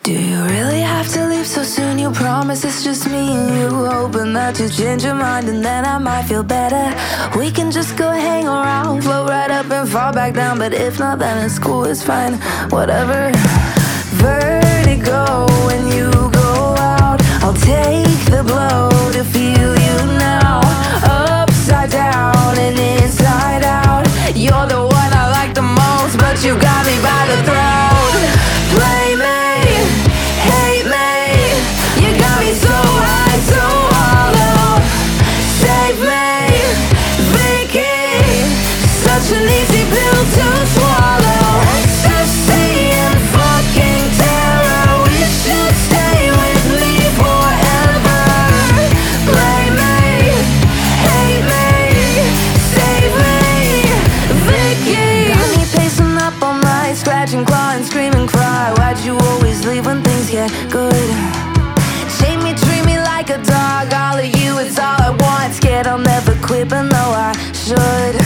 Do you really have to leave so soon? You promise it's just me and you, hoping that you change your mind and then I might feel better. We can just go hang around, float right up and fall back down, but if not, then it's cool, it's fine, whatever. Vertigo when you go out, I'll take the blow to feel you now. Upside down and inside out, you're the one I like the most, but you got me by the throat. Play me, hate me, you got me so high, so hollow. Save me, Vicky, such an easy pill to swallow. Ecstasy and fucking terror, we should stay with me forever. Play me, hate me, save me, Vicky. Got me pacing up all night, scratching, clawing, screaming, cry. Why'd you always leave when things get good? Shame me, treat me like a dog, all of you is all I want. Scared I'll never quit, but no, I should.